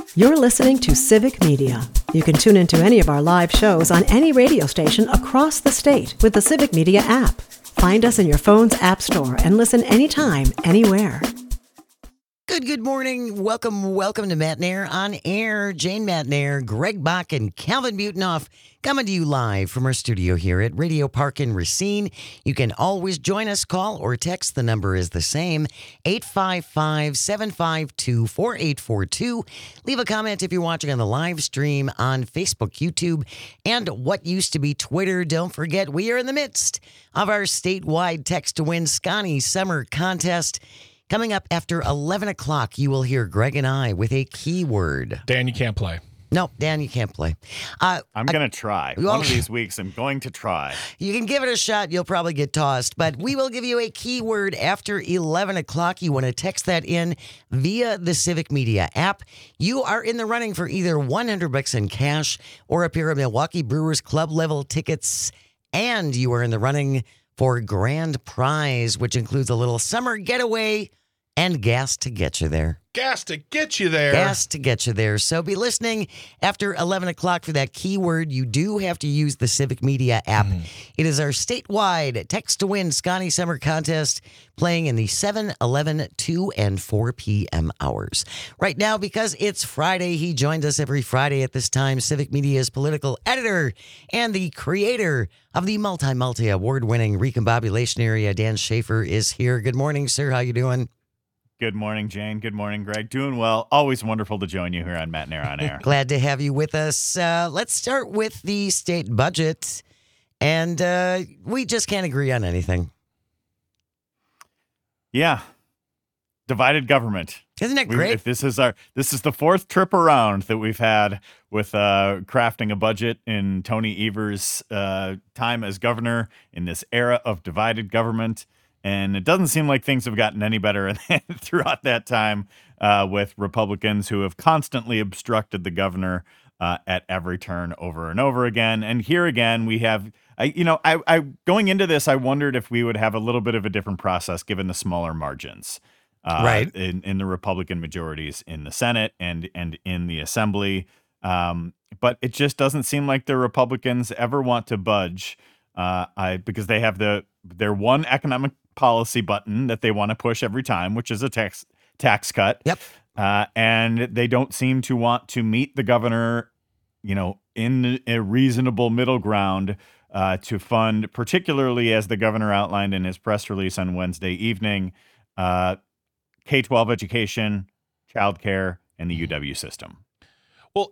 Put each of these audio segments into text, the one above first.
You're listening to Civic Media. You can tune into any of our live shows on any radio station across the state with the Civic Media app. Find us in your phone's app store and listen anytime, anywhere. Good morning. Welcome to Matt Nair on Air. Jane Matt Nair, Greg Bach, and Calvin Butenoff coming to you live from our studio here at Radio Park in Racine. You can always join us, call or text. The number is the same, 855-752-4842. Leave a comment if you're watching on the live stream on Facebook, YouTube, and what used to be Twitter. Don't forget, we are in the midst of our statewide Text to Win Scotty Summer Contest. Coming up after 11 o'clock, you will hear Greg and I with a keyword. Dan, you can't play. No, Dan, you can't play. I'm going to try. One of these weeks, I'm going to try. You can give it a shot. You'll probably get tossed. But we will give you a keyword after 11 o'clock. You want to text that in via the Civic Media app. You are in the running for either $100 in cash or a pair of Milwaukee Brewers Club level tickets. And you are in the running for grand prize, which includes a little summer getaway and gas to get you there. Gas to get you there. Gas to get you there. So be listening after 11 o'clock for that keyword. You do have to use the Civic Media app. It is our statewide Text to Win Scotty Summer Contest playing in the 7, 11, 2, and 4 p.m. hours. Right now, because it's Friday, he joins us every Friday at this time. Civic Media's political editor and the creator of the multi-award-winning Recombobulation Area, Dan Schaefer, is here. Good morning, sir. How you doing? Good morning, Jane. Good morning, Greg. Doing well. Always wonderful to join you here on Matt Nair on Air. Glad to have you with us. Let's start with the state budget. And we just can't agree on anything. Yeah. Divided government. Isn't that great? This is the fourth trip around that we've had with crafting a budget in Tony Evers' time as governor in this era of divided government. And it doesn't seem like things have gotten any better throughout that time with Republicans who have constantly obstructed the governor at every turn over and over again. And here again, we have, I going into this, I wondered if we would have a little bit of a different process given the smaller margins right in the Republican majorities in the Senate and in the Assembly. But it just doesn't seem like the Republicans ever want to budge because they have their one economic policy button that they want to push every time, which is a tax cut. Yep. And they don't seem to want to meet the governor, in a reasonable middle ground to fund, particularly as the governor outlined in his press release on Wednesday evening, K-12 education, childcare, and the UW system. Well,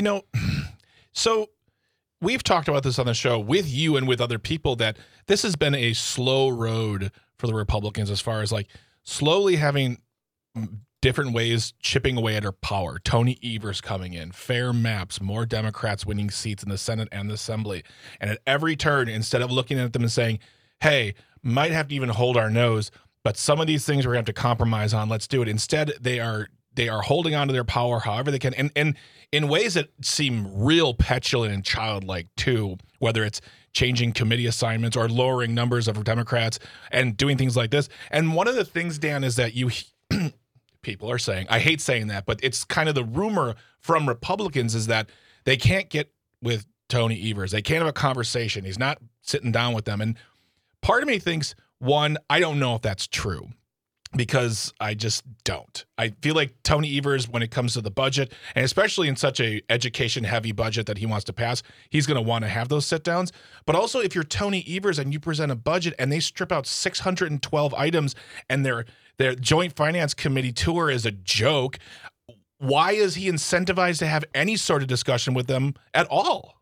so we've talked about this on the show with you and with other people that this has been a slow road for the Republicans as far as like slowly having different ways chipping away at our power. Tony Evers coming in, fair maps, more Democrats winning seats in the Senate and the Assembly. And at every turn, instead of looking at them and saying, hey, might have to even hold our nose, but some of these things we're going to have to compromise on, let's do it. Instead, they are holding on to their power however they can. And in ways that seem real petulant and childlike too, whether it's changing committee assignments or lowering numbers of Democrats and doing things like this. And one of the things, Dan, is that people are saying, I hate saying that, but it's kind of the rumor from Republicans is that they can't get with Tony Evers. They can't have a conversation. He's not sitting down with them. And part of me thinks, one, I don't know if that's true, because I just don't. I feel like Tony Evers, when it comes to the budget, and especially in such a education-heavy budget that he wants to pass, he's going to want to have those sit-downs. But also, if you're Tony Evers and you present a budget and they strip out 612 items and their Joint Finance Committee tour is a joke, why is he incentivized to have any sort of discussion with them at all?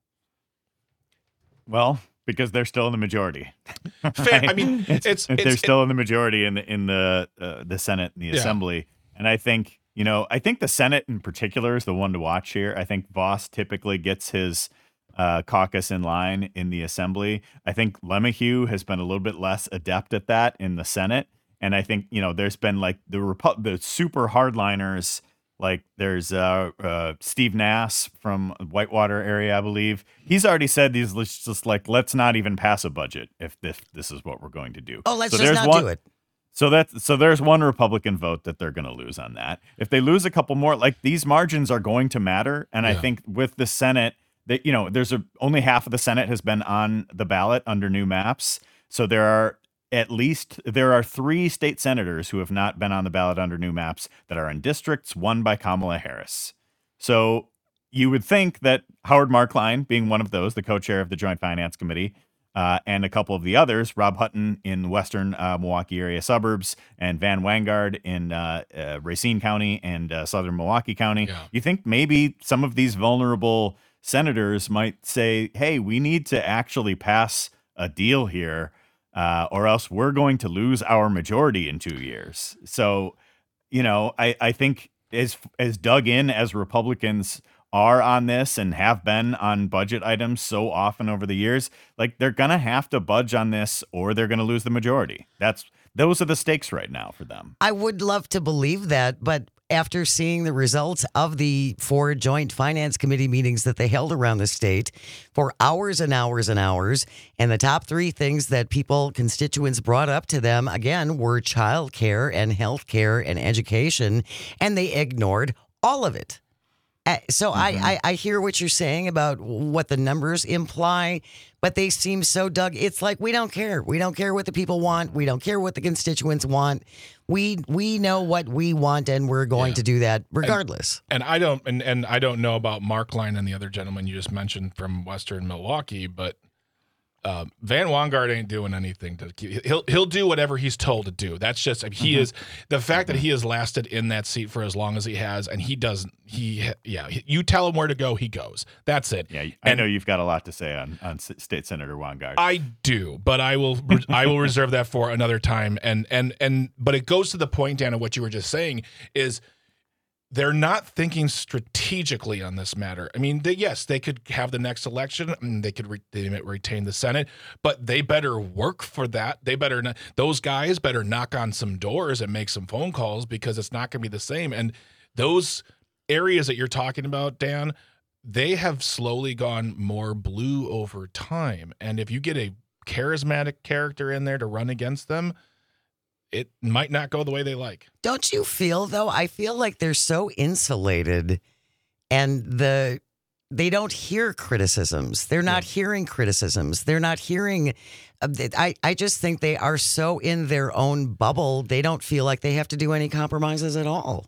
Well, because they're still in the majority. Fair. I mean, they're still in the majority in the Senate and the Assembly, and I think the Senate in particular is the one to watch here. I think Vos typically gets his caucus in line in the Assembly. I think LeMahieu has been a little bit less adept at that in the Senate, and I think there's been like the super hardliners. Like there's Steve Nass from Whitewater area, I believe. He's already said let's not even pass a budget if this is what we're going to do. Oh, let's just not do it. So there's one Republican vote that they're going to lose on that. If they lose a couple more, like these margins are going to matter. And I think with the Senate, that there's only half of the Senate has been on the ballot under new maps. So there are 3 state senators who have not been on the ballot under new maps that are in districts won by Kamala Harris. So you would think that Howard Marklein, being one of those, the co-chair of the Joint Finance Committee, and a couple of the others, Rob Hutton in western Milwaukee area suburbs, and Van Wangard in Racine County and southern Milwaukee County. Yeah. You think maybe some of these vulnerable senators might say, hey, we need to actually pass a deal here, or else we're going to lose our majority in 2 years. So, I think as dug in as Republicans are on this and have been on budget items so often over the years, like they're going to have to budge on this or they're going to lose the majority. Those are the stakes right now for them. I would love to believe that, but after seeing the results of the 4 joint finance committee meetings that they held around the state for hours and hours and hours, and the top 3 things that constituents brought up to them, again, were child care and health care and education, and they ignored all of it. So I hear what you're saying about what the numbers imply, but they seem so dug. It's like, we don't care. We don't care what the people want. We don't care what the constituents want. We know what we want, and we're going to do that regardless. And I don't know about Marklein and the other gentleman you just mentioned from Western Milwaukee, but Van Wangard ain't doing anything he'll do whatever he's told to do. That's just, he is, the fact that he has lasted in that seat for as long as he has, and you tell him where to go, he goes. That's it. Yeah, I know you've got a lot to say on State Senator Wangard. I do, but I will reserve that for another time. But it goes to the point, Dan, of what you were just saying is, they're not thinking strategically on this matter. I mean, they could have the next election and they could retain the Senate, but they better work for that. Those guys better knock on some doors and make some phone calls, because it's not going to be the same. And those areas that you're talking about, Dan, they have slowly gone more blue over time. And if you get a charismatic character in there to run against them, it might not go the way they like. Don't you feel, though? I feel like they're so insulated, and they don't hear criticisms. They're not hearing criticisms. They're not hearing. I just think they are so in their own bubble. They don't feel like they have to do any compromises at all.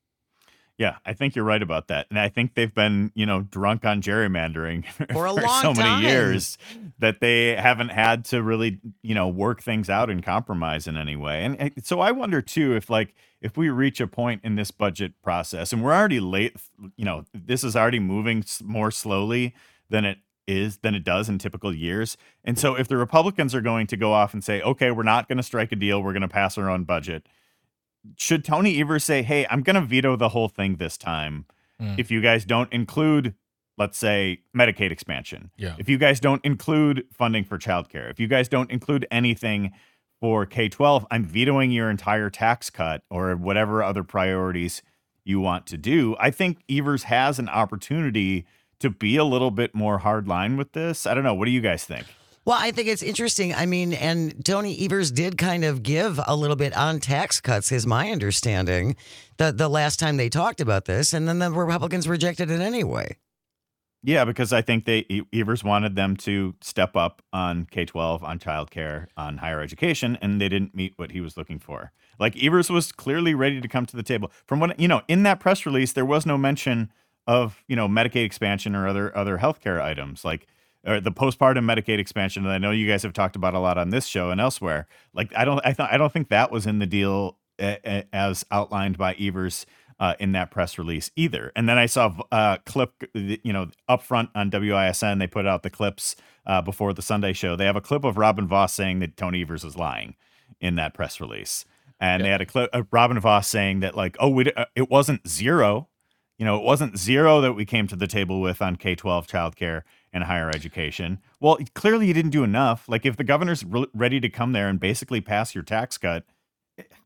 Yeah, I think you're right about that. And I think they've been, drunk on gerrymandering for a long so time. Many years that they haven't had to really, work things out and compromise in any way. And so I wonder too, if we reach a point in this budget process, and we're already late, this is already moving more slowly than it does in typical years. And so if the Republicans are going to go off and say, okay, we're not going to strike a deal, we're going to pass our own budget, should Tony Evers say, hey, I'm going to veto the whole thing this time if you guys don't include, let's say, Medicaid expansion? Yeah. If you guys don't include funding for childcare, if you guys don't include anything for K-12, I'm vetoing your entire tax cut or whatever other priorities you want to do. I think Evers has an opportunity to be a little bit more hardline with this. I don't know. What do you guys think? Well, I think it's interesting. I mean, and Tony Evers did kind of give a little bit on tax cuts, is my understanding, the last time they talked about this, and then the Republicans rejected it anyway. Yeah, because I think Evers wanted them to step up on K-12, on childcare, on higher education, and they didn't meet what he was looking for. Like, Evers was clearly ready to come to the table. From what, in that press release, there was no mention of, Medicaid expansion or other healthcare items, or the postpartum Medicaid expansion that I know you guys have talked about a lot on this show and elsewhere. I don't think that was in the deal as outlined by Evers in that press release either. And then I saw a clip, up front on WISN, they put out the clips before the Sunday show. They have a clip of Robin Vos saying that Tony Evers was lying in that press release. And they had a clip of Robin Vos saying that it wasn't zero. It wasn't zero that we came to the table with on K-12 childcare and higher education. Well, clearly you didn't do enough. If the governor's ready to come there and basically pass your tax cut,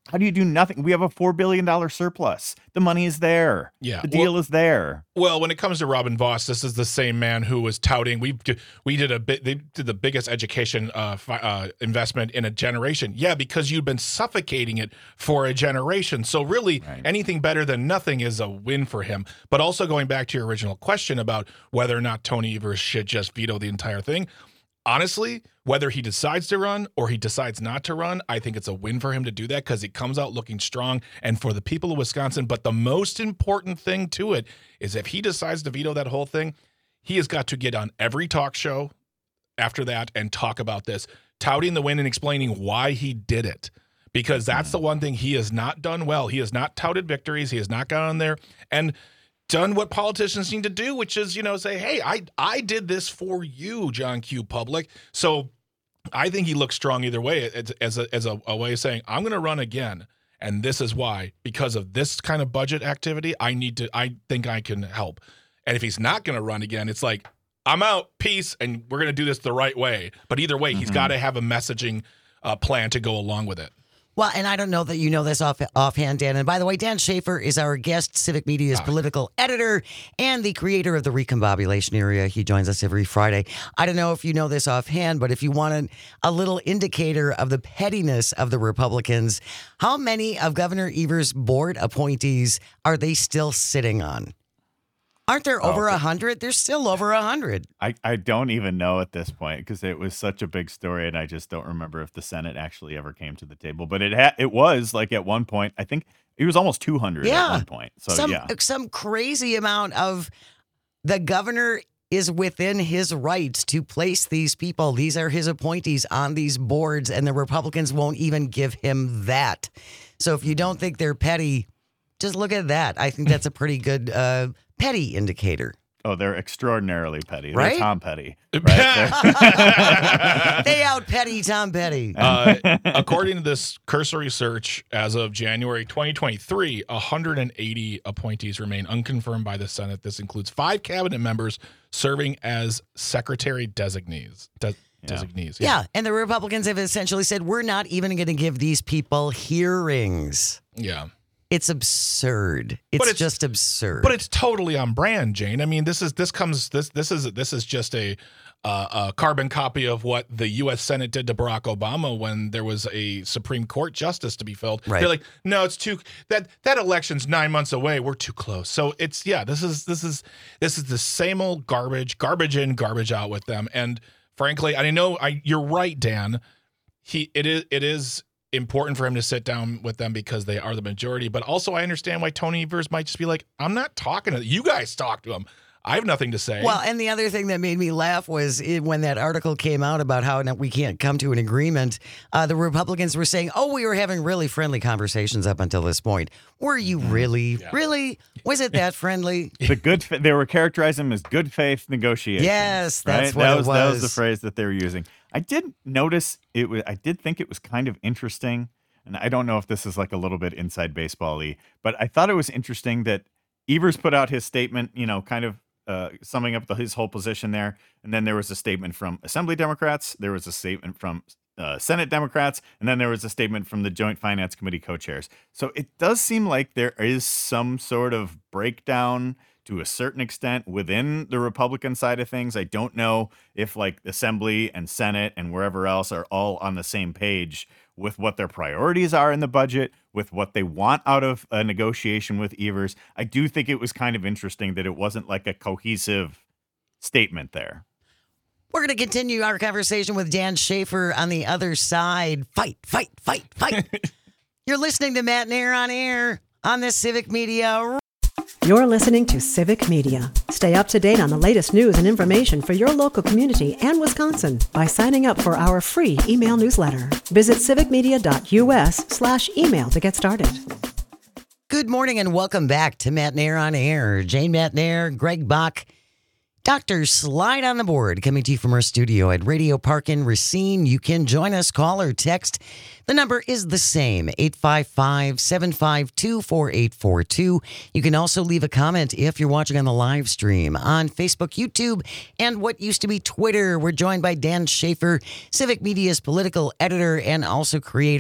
How do you do nothing? We have a $4 billion surplus. The money is there. Yeah. The deal is there. Well, when it comes to Robin Vos, this is the same man who was touting. They did the biggest education investment in a generation. Yeah, because you've been suffocating it for a generation. So really, anything better than nothing is a win for him. But also going back to your original question about whether or not Tony Evers should just veto the entire thing. Honestly, whether he decides to run or he decides not to run, I think it's a win for him to do that because he comes out looking strong and for the people of Wisconsin. But the most important thing to it is if he decides to veto that whole thing, he has got to get on every talk show after that and talk about this, touting the win and explaining why he did it. Because that's the one thing he has not done well. He has not touted victories. He has not gone on there and done what politicians need to do, which is, say, hey, I did this for you, John Q. Public. So I think he looks strong either way as a way of saying, I'm going to run again. And this is why, because of this kind of budget activity, I think I can help. And if he's not going to run again, it's like, I'm out, peace, and we're going to do this the right way. But either way, he's got to have a messaging plan to go along with it. Well, and I don't know that you know this offhand, Dan. And by the way, Dan Schaefer is our guest, Civic Media's political editor and the creator of the Recombobulation Area. He joins us every Friday. I don't know if you know this offhand, but if you want a little indicator of the pettiness of the Republicans, how many of Governor Evers' board appointees are they still sitting on? Aren't there over 100? There's still over 100. I don't even know at this point because it was such a big story, and I just don't remember if the Senate actually ever came to the table. But it was like at one point, I think it was almost 200 at one point. So some crazy amount of the governor is within his rights to place these people. These are his appointees on these boards, and the Republicans won't even give him that. So if you don't think they're petty, just look at that. I think that's a pretty good petty indicator. Oh, they're extraordinarily petty. Right? They're Tom Petty. Right? They out petty Tom Petty. According to this cursory search, as of January 2023, 180 appointees remain unconfirmed by the Senate. This includes 5 cabinet members serving as secretary designees. Yeah, and the Republicans have essentially said, we're not even going to give these people hearings. Yeah. It's absurd. It's just absurd. But it's totally on brand, Jane. I mean, this is just a carbon copy of what the U.S. Senate did to Barack Obama when there was a Supreme Court justice to be filled. Right. They're like, no, it's too that election's 9 months away. We're too close. So it's this is the same old garbage in, garbage out with them. And frankly, you're right, Dan. It is important for him to sit down with them because they are the majority. But also I understand why Tony Evers might just be like, I'm not talking to you guys. Talk to him. I have nothing to say. Well, and the other thing that made me laugh was when that article came out about how we can't come to an agreement, the Republicans were saying, we were having really friendly conversations up until this point. Were you really? Yeah. Really? Was it that friendly? They were characterizing them as good faith negotiations. Yes, right? that's what it was. That was the phrase that they were using. I did notice I did think it was kind of interesting, and I don't know if this is like a little bit inside baseball-y, but I thought it was interesting that Evers put out his statement, kind of summing up his whole position there, and then there was a statement from Assembly Democrats, there was a statement from Senate Democrats, and then there was a statement from the Joint Finance Committee co-chairs. So it does seem like there is some sort of breakdown to a certain extent within the Republican side of things. I don't know if like Assembly and Senate and wherever else are all on the same page with what their priorities are in the budget, with what they want out of a negotiation with Evers. I do think it was kind of interesting that it wasn't like a cohesive statement there. We're going to continue our conversation with Dan Schaefer on the other side. Fight, fight, fight, fight. You're listening to Matt Nair on Air on the Civic Media. You're listening to Civic Media. Stay up to date on the latest news and information for your local community and Wisconsin by signing up for our free email newsletter. Visit civicmedia.us/email to get started. Good morning and welcome back to Matt Nair on Air. Jane Matt Nair, Greg Bach, Dr. Slide on the Board, coming to you from our studio at Radio Park in Racine. You can join us, call or text. The number is the same, 855-752-4842. You can also leave a comment if you're watching on the live stream on Facebook, YouTube, and what used to be Twitter. We're joined by Dan Schaefer, Civic Media's political editor and also creator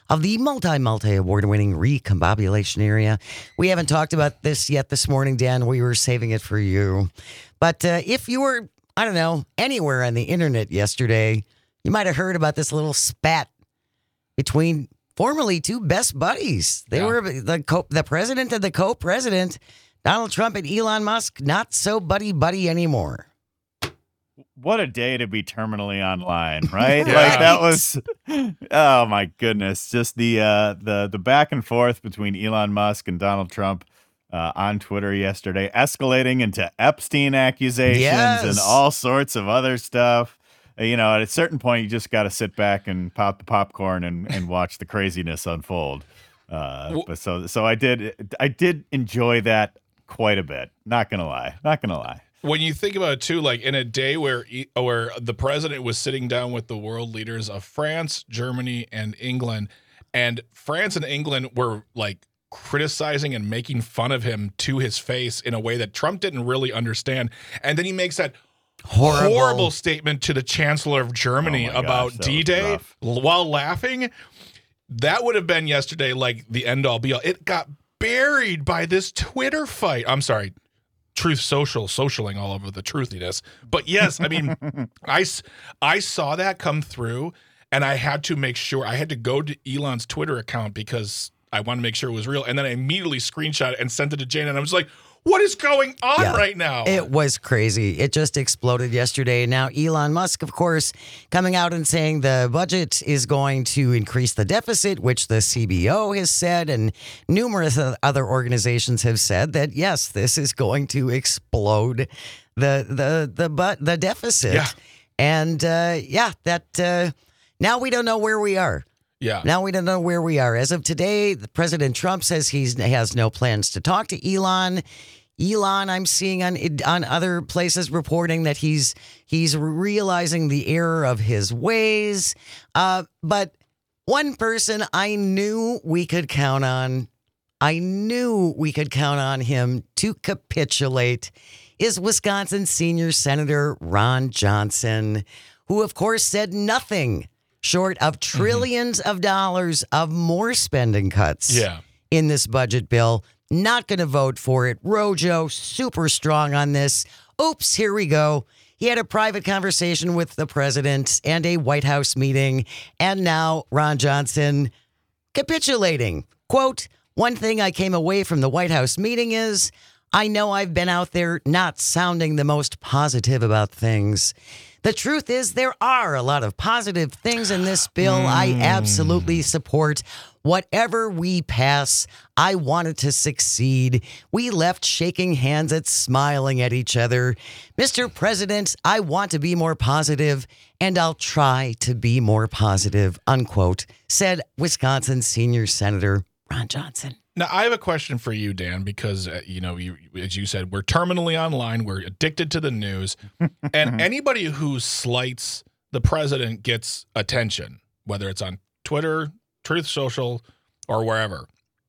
of the multi-award-winning recombobulation area. We haven't talked about this yet this morning, Dan. We were saving it for you. But if you were, I don't know, anywhere on the internet yesterday, you might have heard about this little spat between formerly two best buddies. They were the president and the co-president, Donald Trump and Elon Musk, not so buddy-buddy anymore. What a day to be terminally online, right? Like that was, oh my goodness, just the back and forth between Elon Musk and Donald Trump on Twitter yesterday, escalating into Epstein accusations and all sorts of other stuff. You know, at a certain point, you just got to sit back and pop the popcorn and watch the craziness unfold. But so I did enjoy that quite a bit. Not gonna lie. When you think about it too, like in a day where the president was sitting down with the world leaders of France, Germany, and England, and France and England were like criticizing and making fun of him to his face in a way that Trump didn't really understand, and then he makes that horrible statement to the Chancellor of Germany about D-Day while laughing. That would have been yesterday like the end-all be-all. It got buried by this Twitter fight. I'm sorry, Truth Social socialing all over the truthiness. But yes, I mean, I saw that come through, and I had to make sure. I had to go to Elon's Twitter account because I wanted to make sure it was real. And then I immediately screenshot it and sent it to Jane, and I was like, what is going on right now? It was crazy. It just exploded yesterday. Now, Elon Musk, of course, coming out and saying the budget is going to increase the deficit, which the CBO has said, and numerous other organizations have said that, yes, this is going to explode the deficit. Yeah. And, now we don't know where we are. Yeah. Now we don't know where we are. As of today, President Trump says he has no plans to talk to Elon. Elon, I'm seeing on other places reporting that he's realizing the error of his ways. But one person I knew we could count on, him to capitulate is Wisconsin Senior Senator Ron Johnson, who, of course, said nothing short of trillions of dollars of more spending cuts in this budget bill. Not going to vote for it. Rojo, super strong on this. Oops, here we go. He had a private conversation with the president and a White House meeting, and now Ron Johnson capitulating. Quote, one thing I came away from the White House meeting is, I know I've been out there not sounding the most positive about things. The truth is there are a lot of positive things in this bill. I absolutely support whatever we pass. I want it to succeed. We left shaking hands and smiling at each other. Mr. President, I want to be more positive, and I'll try to be more positive, unquote, said Wisconsin Senior Senator Ron Johnson. Now, I have a question for you, Dan, because, as you said, we're terminally online. We're addicted to the news. And anybody who slights the president gets attention, whether it's on Twitter, Truth Social, or wherever.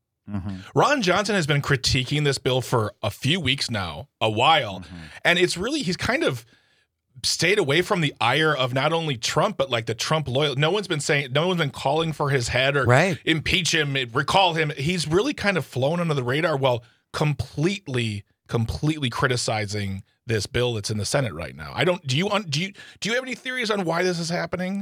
Ron Johnson has been critiquing this bill for a few weeks now, a while. And it's really, he's kind of stayed away from the ire of not only Trump, but like the Trump loyal. No one's been calling for his head or impeach him, recall him. He's really kind of flown under the radar while completely criticizing this bill that's in the Senate right now. Do you have any theories on why this is happening?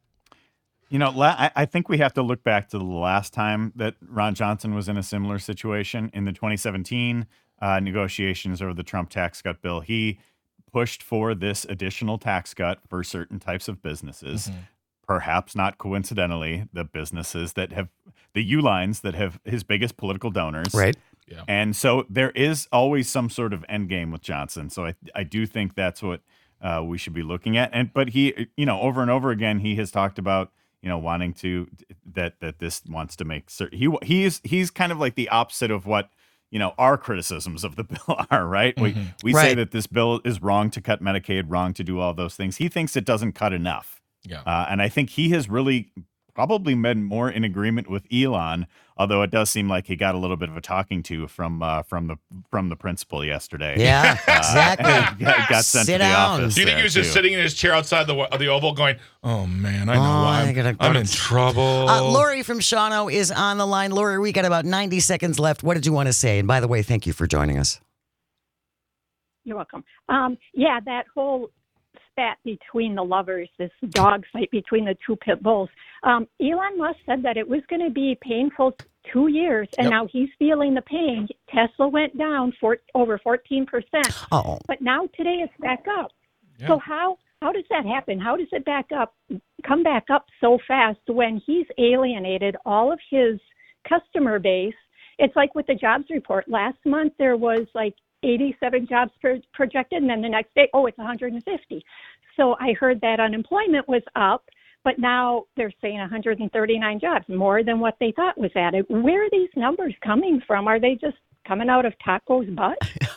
You know, I think we have to look back to the last time that Ron Johnson was in a similar situation in the 2017 negotiations over the Trump tax cut bill. He pushed for this additional tax cut for certain types of businesses, perhaps not coincidentally, the businesses that have the U-lines that have his biggest political donors. Right. Yeah. And so there is always some sort of end game with Johnson. So I do think that's what we should be looking at. But he, over and over again, he has talked about, wanting to that this wants to make certain he's kind of like the opposite of what our criticisms of the bill are, right? We say that this bill is wrong to cut Medicaid, wrong to do all those things. He thinks it doesn't cut enough. Yeah. And I think he has really probably been more in agreement with Elon, although it does seem like he got a little bit of a talking to from the principal yesterday. Yeah, exactly. Got sent Sit to the down. office. Do you think he was just sitting in his chair outside the Oval going, oh, man, I know why I'm in trouble. Lori from Shawano is on the line. Lori, we got about 90 seconds left. What did you want to say? And by the way, thank you for joining us. You're welcome. Yeah, that whole spat between the lovers, this dog fight between the two pit bulls. Elon Musk said that it was going to be painful 2 years, and now he's feeling the pain. Tesla went down over 14%. Oh. But now today it's back up. Yeah. So how does that happen? How does it come back up so fast when he's alienated all of his customer base? It's like with the jobs report. Last month there was like 87 jobs projected, and then the next day, it's 150. So I heard that unemployment was up, but now they're saying 139 jobs, more than what they thought was added. Where are these numbers coming from? Are they just coming out of Taco's butt?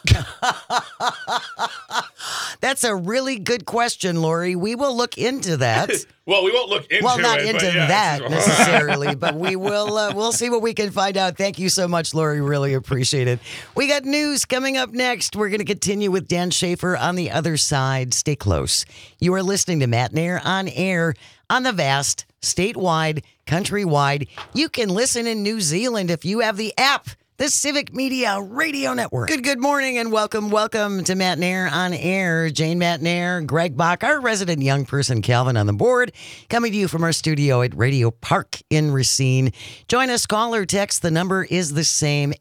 That's a really good question, Lori. We will look into that. Well, we won't look into it. Well, not into but yeah. that necessarily, but we will. We'll see what we can find out. Thank you so much, Lori. Really appreciate it. We got news coming up next. We're going to continue with Dan Schaefer on the other side. Stay close. You are listening to Matt Nair on air on the vast, statewide, countrywide. You can listen in New Zealand if you have the app. The Civic Media Radio Network. Good morning and welcome to Matt Nair on air. Jane Matt Nair, Greg Bach, our resident young person, Calvin on the board, coming to you from our studio at Radio Park in Racine. Join us, call or text. The number is the same,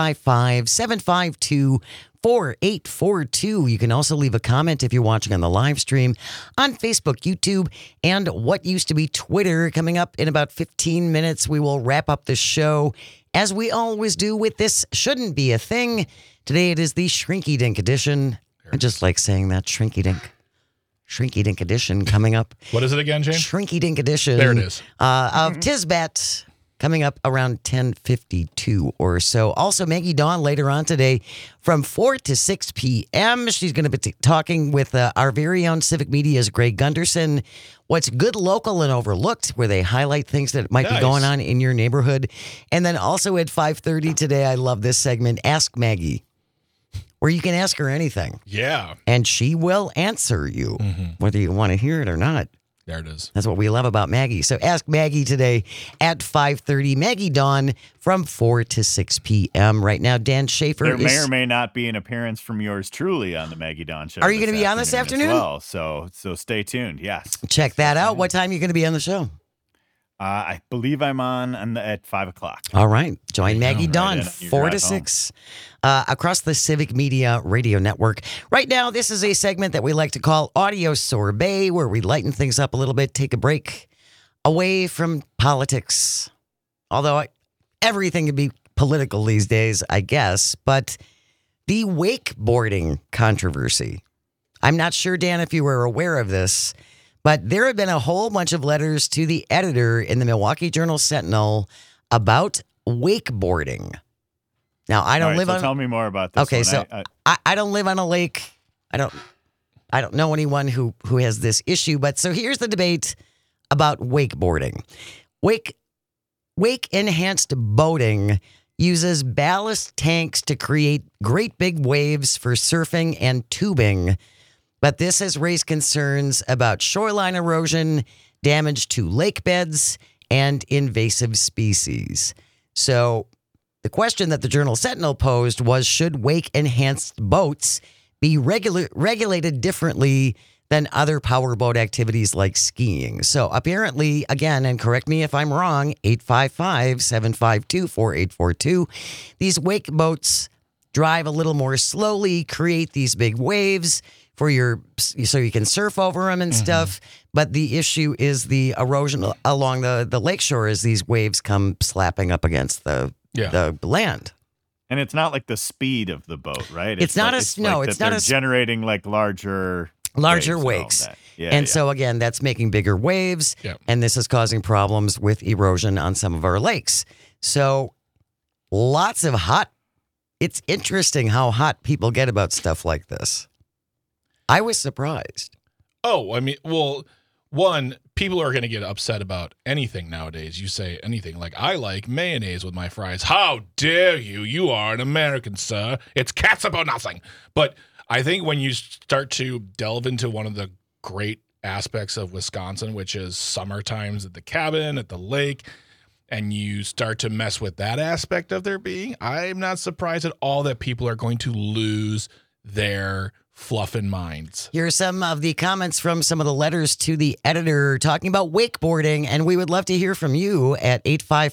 855-752-4842. You can also leave a comment if you're watching on the live stream on Facebook, YouTube, and what used to be Twitter. Coming up in about 15 minutes, we will wrap up the show as we always do with This Shouldn't Be a Thing. Today it is the Shrinky Dink edition. I just like saying that, Shrinky Dink. Shrinky Dink edition coming up. What is it again, Jane? Shrinky Dink edition. There it is. Of Tisbet. Coming up around 10:52 or so. Also, Maggie Dawn later on today from 4 to 6 p.m. She's going to be talking with our very own Civic Media's Greg Gunderson. What's good, local, and overlooked, where they highlight things that might be going on in your neighborhood. And then also at 5:30 today, I love this segment, Ask Maggie, where you can ask her anything. Yeah. And she will answer you, whether you want to hear it or not. There it is. That's what we love about Maggie. So ask Maggie today at 5:30. Maggie Dawn from 4 to 6 p.m. Right now, Dan Schaefer There may or may not be an appearance from yours truly on the Maggie Dawn show. Are you going to be on this afternoon? As well, so stay tuned. Yes. Check that out. What time are you going to be on the show? I believe I'm on at 5 o'clock. All right. Join Maggie Dawn, Right in, 4 to 6, across the Civic Media Radio Network. Right now, this is a segment that we like to call Audio Sorbet, where we lighten things up a little bit, take a break away from politics. Although everything can be political these days, I guess. But the wakeboarding controversy. I'm not sure, Dan, if you were aware of this, but there have been a whole bunch of letters to the editor in the Milwaukee Journal-Sentinel about wakeboarding. Now, I don't live on. Tell me more about this. Okay, one. so I don't live on a lake. I don't know anyone who has this issue. But so here's the debate about wakeboarding. Wake enhanced boating uses ballast tanks to create great big waves for surfing and tubing. But this has raised concerns about shoreline erosion, damage to lake beds, and invasive species. So the question that the Journal-Sentinel posed was, should wake-enhanced boats be regulated differently than other powerboat activities like skiing? So apparently, again, and correct me if I'm wrong, 855-752-4842, these wake boats drive a little more slowly, create these big waves so you can surf over them and stuff. But the issue is the erosion along the lakeshore as these waves come slapping up against the land. And it's not like the speed of the boat, right? It's not generating like larger wakes. So again, that's making bigger waves, and this is causing problems with erosion on some of our lakes. So lots of it's interesting how hot people get about stuff like this. I was surprised. Oh, I mean, well, one, people are going to get upset about anything nowadays. You say anything like, I like mayonnaise with my fries. How dare you? You are an American, sir. It's catsup or nothing. But I think when you start to delve into one of the great aspects of Wisconsin, which is summer times at the cabin, at the lake, and you start to mess with that aspect of their being, I'm not surprised at all that people are going to lose their fluffin' minds. Here are some of the comments from some of the letters to the editor talking about wakeboarding, and we would love to hear from you at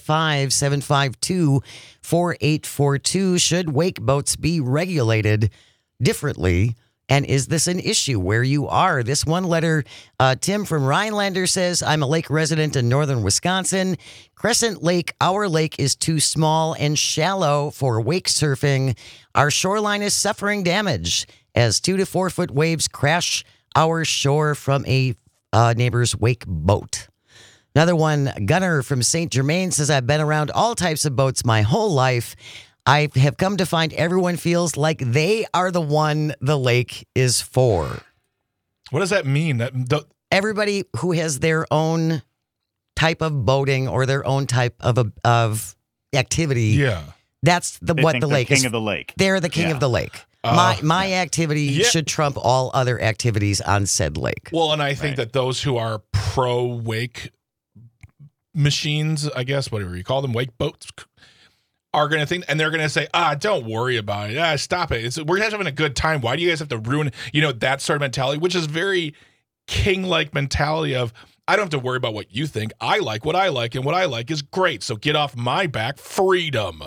855-752-4842. Should wake boats be regulated differently? And is this an issue where you are? This one letter, Tim from Rhinelander says, I'm a lake resident in northern Wisconsin. Crescent Lake, our lake, is too small and shallow for wake surfing. Our shoreline is suffering damage as 2 to 4 foot waves crash our shore from a neighbor's wake boat. Another one, Gunnar from St. Germain says, I've been around all types of boats my whole life. I have come to find everyone feels like they are the one the lake is for. What does that mean? Everybody who has their own type of boating or their own type of activity. Yeah. That's what the lake is. King of the lake. They're the king of the lake. My activity should trump all other activities on said lake. Well, and I think that those who are pro wake machines, I guess, whatever you call them, wake boats, are going to think, and they're going to say, don't worry about it. Stop it. We're just having a good time. Why do you guys have to ruin, that sort of mentality, which is very king-like mentality of, I don't have to worry about what you think. I like what I like, and what I like is great. So get off my back. Freedom.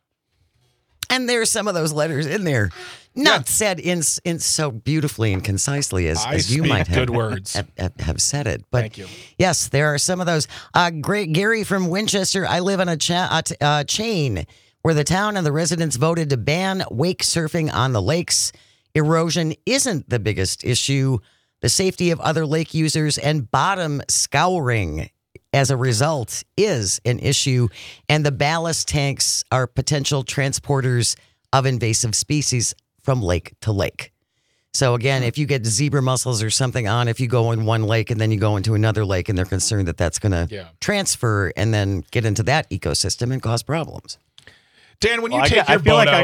And there's some of those letters in there, not said in so beautifully and concisely as you might have good words. Have said it. But thank you. Yes, there are some of those. Great Gary from Winchester. I live on a chain where the town and the residents voted to ban wake surfing on the lakes. Erosion isn't the biggest issue. The safety of other lake users and bottom scouring as a result is an issue, and the ballast tanks are potential transporters of invasive species from lake to lake. So again, if you get zebra mussels or something on, if you go in one lake and then you go into another lake and they're concerned that that's going to transfer and then get into that ecosystem and cause problems. Dan, when you take your boat out, I feel like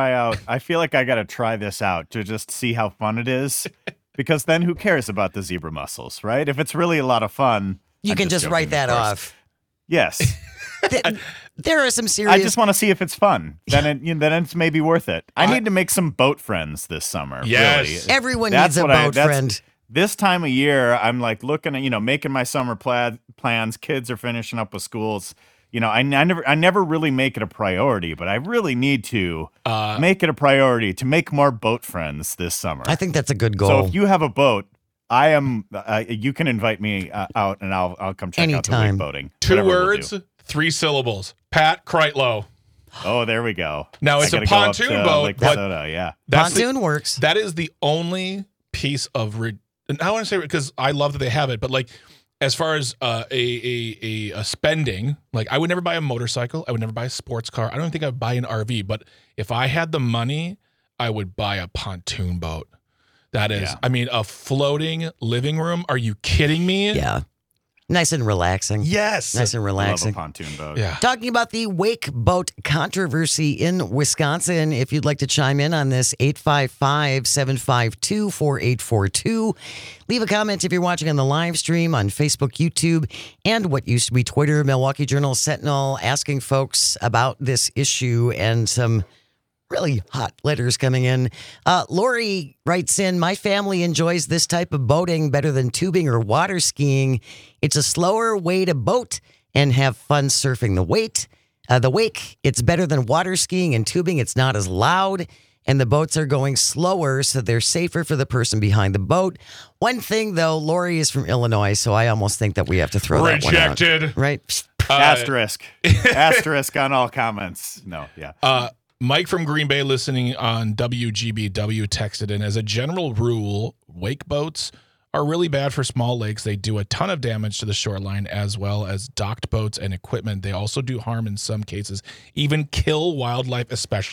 I got to try this out to just see how fun it is, because then who cares about the zebra mussels, right? If it's really a lot of fun, you can just write that off. Yes. There are some serious... I just want to see if it's fun. Then it's maybe worth it. I need to make some boat friends this summer. Yes. Really. Everyone needs a boat friend. This time of year, I'm like looking at, making my summer plans. Kids are finishing up with schools. I never really make it a priority, but I really need to make it a priority to make more boat friends this summer. I think that's a good goal. So if you have a boat, you can invite me out, and I'll come check out the wake boating. 2 words, 3 syllables. Pat Kreitlow. Oh, there we go. Now it's a pontoon boat, but pontoon works. That is the only piece of. And I want to say, because I love that they have it, but like, as far as a spending, like, I would never buy a motorcycle. I would never buy a sports car. I don't think I would buy an RV. But if I had the money, I would buy a pontoon boat. That is, a floating living room. Are you kidding me? Yeah. Nice and relaxing. Yes. Nice and relaxing. I love a pontoon boat. Yeah. Talking about the wake boat controversy in Wisconsin, if you'd like to chime in on this, 855-752-4842. Leave a comment if you're watching on the live stream on Facebook, YouTube, and what used to be Twitter, Milwaukee Journal, Sentinel, asking folks about this issue and some really hot letters coming in. Lori writes in, my family enjoys this type of boating better than tubing or water skiing. It's a slower way to boat and have fun surfing the wake. It's better than water skiing and tubing. It's not as loud, and the boats are going slower, so they're safer for the person behind the boat. One thing, though, Lori is from Illinois, so I almost think that we have to throw that one out. Rejected. Right? Asterisk. Asterisk on all comments. No, yeah. Mike from Green Bay, listening on WGBW, texted in, as a general rule, wake boats are really bad for small lakes. They do a ton of damage to the shoreline, as well as docked boats and equipment. They also do harm in some cases, even kill wildlife, especially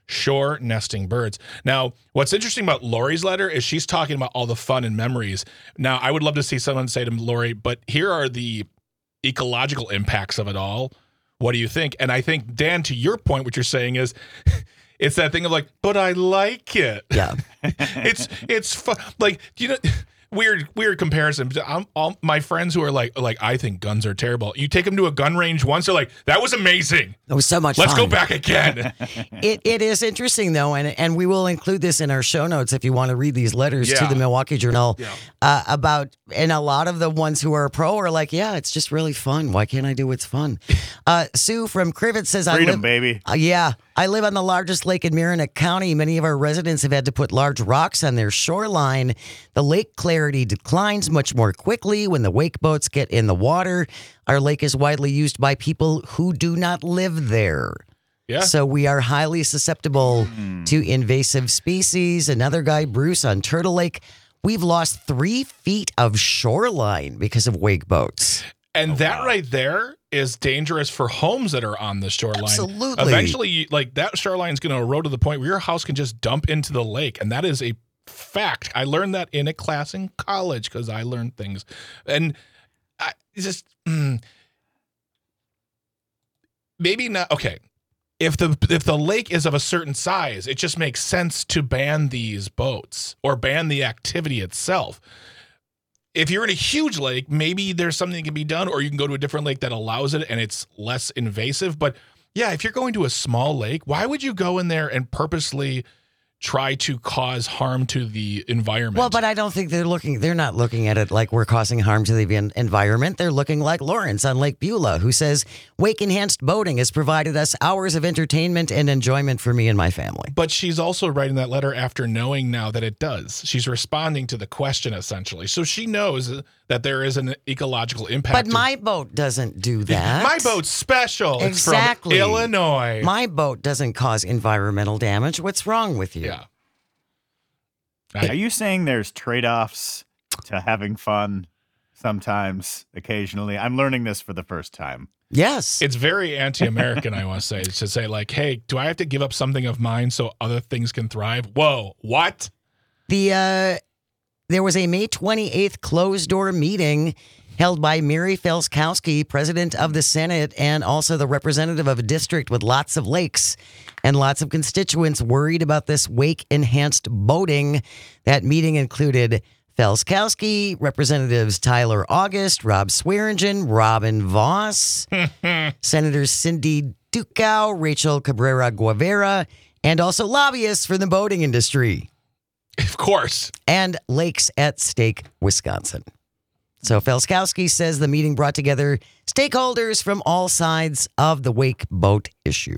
shore nesting birds. Now, what's interesting about Lori's letter is she's talking about all the fun and memories. Now, I would love to see someone say to Lori, but here are the ecological impacts of it all. What do you think? And I think, Dan, to your point, what you're saying is it's that thing of like, but I like it. Yeah. It's fun. Like, you know, weird comparison. All my friends who are like, I think guns are terrible. You take them to a gun range once, they're like, that was amazing. It was so much Let's fun. go back again. It is interesting, though, and we will include this in our show notes if you want to read these letters to the Milwaukee Journal about, and a lot of the ones who are pro are like, yeah, it's just really fun. Why can't I do what's fun? Sue from Crivet says, Freedom, baby. I live on the largest lake in Marinette County. Many of our residents have had to put large rocks on their shoreline. The lake clarity declines much more quickly when the wake boats get in the water. Our lake is widely used by people who do not live there. Yeah. So we are highly susceptible to invasive species. Another guy, Bruce, on Turtle Lake, we've lost 3 feet of shoreline because of wake boats. And right there is dangerous for homes that are on the shoreline. Absolutely. Eventually, like that shoreline is going to erode to the point where your house can just dump into the lake. And that is a fact. I learned that in a class in college because I learned things. And I just, maybe not. Okay. If the lake is of a certain size, it just makes sense to ban these boats or ban the activity itself. If you're in a huge lake, maybe there's something that can be done, or you can go to a different lake that allows it and it's less invasive. But yeah, if you're going to a small lake, why would you go in there and purposely try to cause harm to the environment? Well, but I don't think they're not looking at it like we're causing harm to the environment. They're looking like Lawrence on Lake Beulah, who says, wake-enhanced boating has provided us hours of entertainment and enjoyment for me and my family. But she's also writing that letter after knowing now that it does. She's responding to the question, essentially. So she knows that there is an ecological impact. But my boat doesn't do that. My boat's special. Exactly. It's from Illinois. My boat doesn't cause environmental damage. What's wrong with you? Yeah. Are you saying there's trade-offs to having fun sometimes, occasionally? I'm learning this for the first time. Yes. It's very anti-American, I want to say. It's to say like, hey, do I have to give up something of mine so other things can thrive? Whoa, what? There was a May 28th closed-door meeting held by Mary Felskowski, president of the Senate, and also the representative of a district with lots of lakes and lots of constituents worried about this wake-enhanced boating. That meeting included Felskowski, Representatives Tyler August, Rob Swearingen, Robin Voss, Senators Cindy Dukow, Rachel Cabrera Guevara, and also lobbyists for the boating industry. Of course. And Lakes at Stake, Wisconsin. So Felskowski says the meeting brought together stakeholders from all sides of the wake boat issue.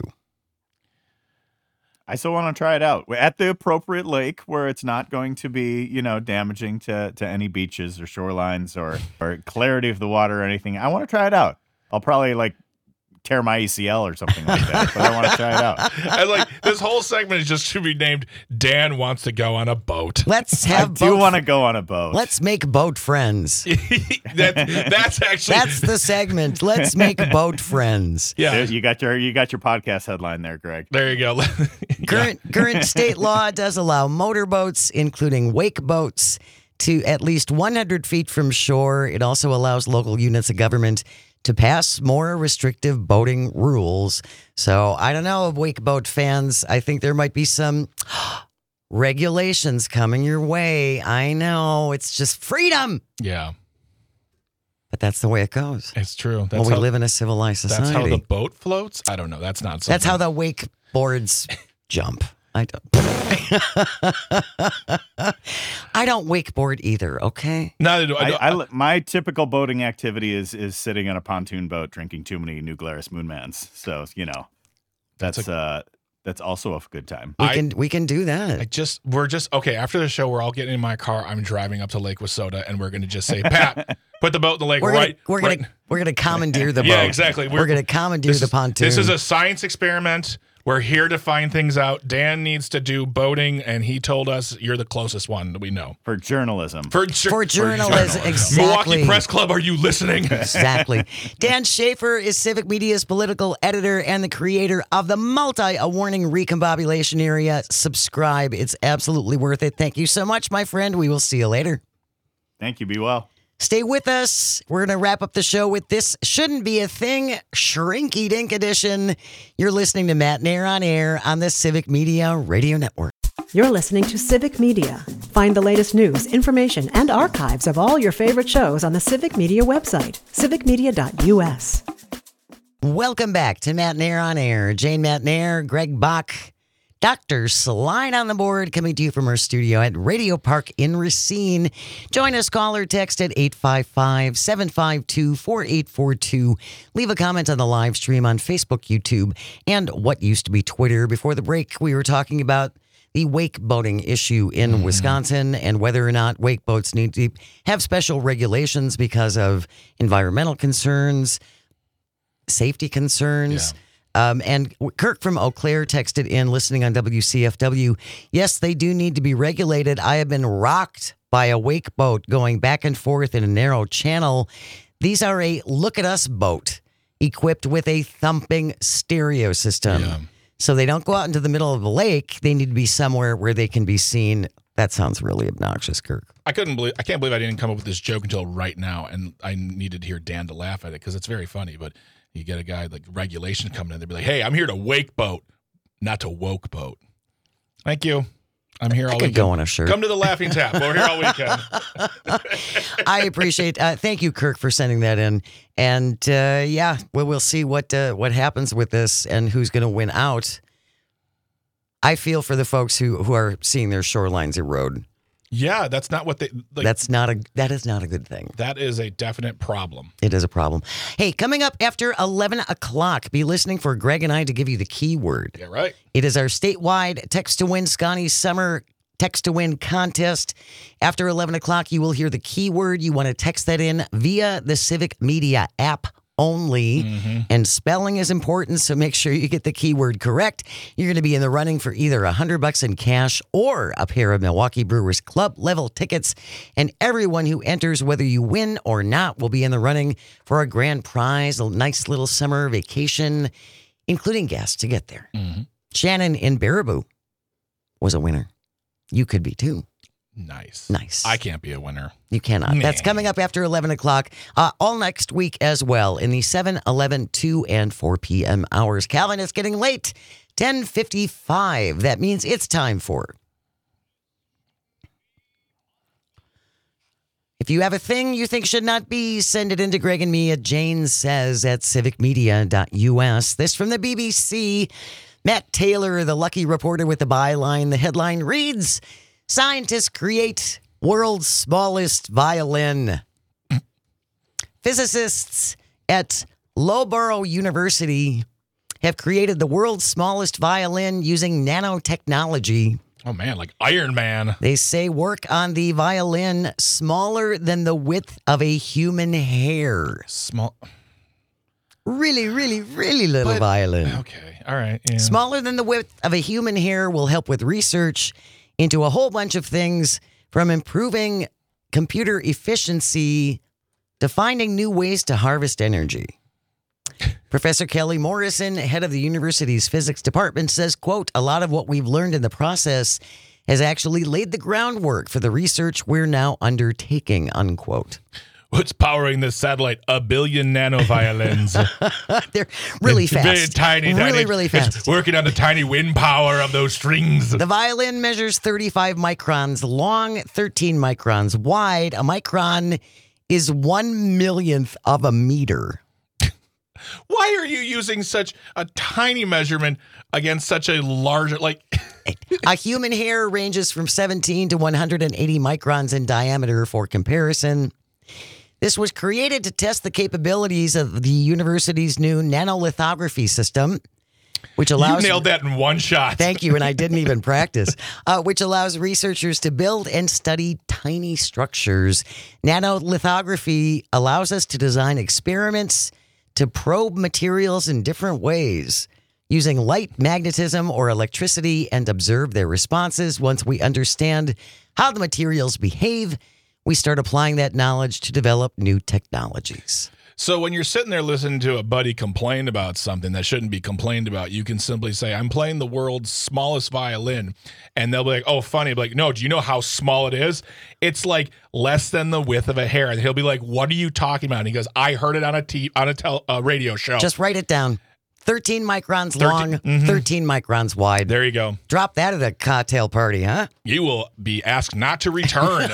I still want to try it out at the appropriate lake where it's not going to be, damaging to any beaches or shorelines or clarity of the water or anything. I want to try it out. I'll probably tear my ACL or something like that, but I want to try it out. And this whole segment is just to be named Dan Wants to Go on a Boat. Let's have I do want to go on a boat. Let's make boat friends. That's actually That's the segment. Let's make boat friends. Yeah. You got your podcast headline there, Greg. There you go. Current state law does allow motorboats, including wake boats, to at least 100 feet from shore. It also allows local units of government to pass more restrictive boating rules. So I don't know, wake boat fans. I think there might be some regulations coming your way. I know, it's just freedom. Yeah. But that's the way it goes. It's true. We live in a civilized society. That's how the boat floats? I don't know. That's not something. That's how the wakeboards jump. I don't. I don't wakeboard either. Okay. Neither do I. My typical boating activity is sitting on a pontoon boat drinking too many New Glarus Moonmans. So that's also a good time. We can do that. We're just okay. After the show, we're all getting in my car. I'm driving up to Lake Wissota, and we're going to just say, Pat, put the boat in the lake. We're gonna commandeer the boat. Yeah, exactly. We're gonna commandeer the pontoon. This is a science experiment. We're here to find things out. Dan needs to do boating, and he told us you're the closest one that we know. For journalism. For journalism, exactly. Milwaukee Press Club, are you listening? Exactly. Dan Schaefer is Civic Media's political editor and the creator of the multi-awarding Recombobulation Area. Subscribe. It's absolutely worth it. Thank you so much, my friend. We will see you later. Thank you. Be well. Stay with us. We're going to wrap up the show with This Shouldn't Be a Thing, Shrinky Dink Edition. You're listening to Matt Nair on Air on the Civic Media Radio Network. You're listening to Civic Media. Find the latest news, information, and archives of all your favorite shows on the Civic Media website, civicmedia.us. Welcome back to Matt Nair on Air. Jane Matt Nair, Greg Bach, Dr. Slide on the board, coming to you from our studio at Radio Park in Racine. Join us, call or text at 855-752-4842. Leave a comment on the live stream on Facebook, YouTube, and what used to be Twitter. Before the break, we were talking about the wake boating issue in Wisconsin and whether or not wake boats need to have special regulations because of environmental concerns, safety concerns. Yeah. And Kirk from Eau Claire texted in, listening on WCFW, yes, they do need to be regulated. I have been rocked by a wake boat going back and forth in a narrow channel. These are a look at us boat equipped with a thumping stereo system. Yeah. So they don't go out into the middle of the lake. They need to be somewhere where they can be seen. That sounds really obnoxious, Kirk. I can't believe I didn't come up with this joke until right now, and I needed to hear Dan to laugh at it because it's very funny, but you get a guy like regulation coming in, they'd be like, hey, I'm here to wake boat, not to woke boat. Thank you. I'm here all I could weekend. go on a shirt. Come to the Laughing Tap. We're here all weekend. I appreciate thank you, Kirk, for sending that in. And we'll see what happens with this and who's going to win out. I feel for the folks who are seeing their shorelines erode. Yeah, that's not what they like. That is not a good thing. That is a definite problem. It is a problem. Hey, coming up after 11 o'clock, be listening for Greg and I to give you the keyword. Yeah, right. It is our statewide Text to Win Scotty Summer Text to Win contest. After 11 o'clock, you will hear the keyword. You want to text that in via the Civic Media app only. And spelling is important, so make sure you get the keyword correct. You're going to be in the running for either $100 in cash or a pair of Milwaukee Brewers Club level tickets. And everyone who enters, whether you win or not, will be in the running for a grand prize, a nice little summer vacation, including gas to get there. Shannon in Baraboo was a winner. You could be too. Nice. I can't be a winner. You cannot. That's coming up after 11 o'clock, all next week as well, in the 7, 11, 2, and 4 p.m. hours. Calvin, it's getting late. 10:55. That means it's time for... If you have a thing you think should not be, send it in to Greg and me at janesays@civicmedia.us. This from the BBC. Matt Taylor, the lucky reporter with the byline. The headline reads... Scientists create world's smallest violin. Physicists at Loughborough University have created the world's smallest violin using nanotechnology. Oh, man, like Iron Man. They say work on the violin smaller than the width of a human hair. Small. Really, really, really little violin. Okay, all right. Yeah. Smaller than the width of a human hair will help with research into a whole bunch of things, from improving computer efficiency to finding new ways to harvest energy. Professor Kelly Morrison, head of the university's physics department, says, quote, a lot of what we've learned in the process has actually laid the groundwork for the research we're now undertaking, unquote. What's powering this satellite? 1 billion nanoviolins. They're really fast. Very tiny. Really fast. It's working on the tiny wind power of those strings. The violin measures 35 microns long, 13 microns wide. A micron is 1/1,000,000th of a meter. Why are you using such a tiny measurement against such a large, like... A human hair ranges from 17 to 180 microns in diameter for comparison. This was created to test the capabilities of the university's new nanolithography system, which allows... You nailed that in one shot. Thank you, and I didn't even practice. Which allows researchers to build and study tiny structures. Nanolithography allows us to design experiments to probe materials in different ways, using light, magnetism, or electricity and observe their responses. Once we understand how the materials behave, we start applying that knowledge to develop new technologies. So when you're sitting there listening to a buddy complain about something that shouldn't be complained about, you can simply say, I'm playing the world's smallest violin. And they'll be like, oh, funny. I'll be like, no, do you know how small it is? It's like less than the width of a hair. And he'll be like, what are you talking about? And he goes, I heard it on a radio show. Just write it down. 13 microns long, 13 microns wide. There you go. Drop that at a cocktail party, huh? You will be asked not to return.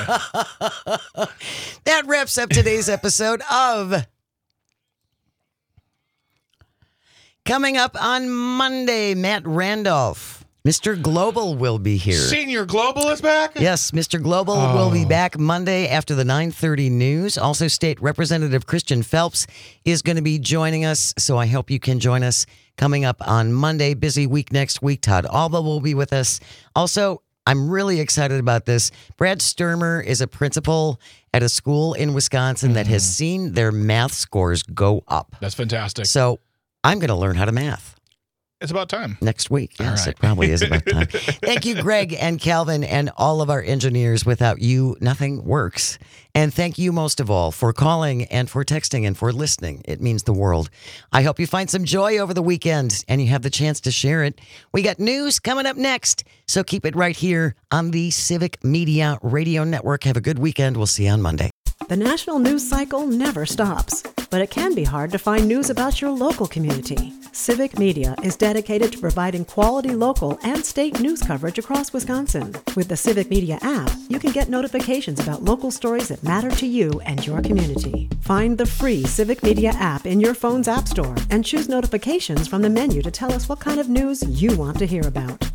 That wraps up today's episode of... Coming up on Monday, Matt Randolph, Mr. Global will be here. Senior Global is back? Yes, Mr. Global will be back Monday after the 9:30 news. Also, State Representative Christian Phelps is going to be joining us, so I hope you can join us coming up on Monday. Busy week next week. Todd Alba will be with us. Also, I'm really excited about this. Brad Sturmer is a principal at a school in Wisconsin that has seen their math scores go up. That's fantastic. So I'm going to learn how to math. It's about time. Next week. Yes, All right. It probably is about time. Thank you, Greg and Calvin, and all of our engineers. Without you, nothing works. And thank you most of all for calling and for texting and for listening. It means the world. I hope you find some joy over the weekend and you have the chance to share it. We got news coming up next, so keep it right here on the Civic Media Radio Network. Have a good weekend. We'll see you on Monday. The national news cycle never stops, but it can be hard to find news about your local community. Civic Media is dedicated to providing quality local and state news coverage across Wisconsin. With the Civic Media app, you can get notifications about local stories that matter to you and your community. Find the free Civic Media app in your phone's app store and choose notifications from the menu to tell us what kind of news you want to hear about.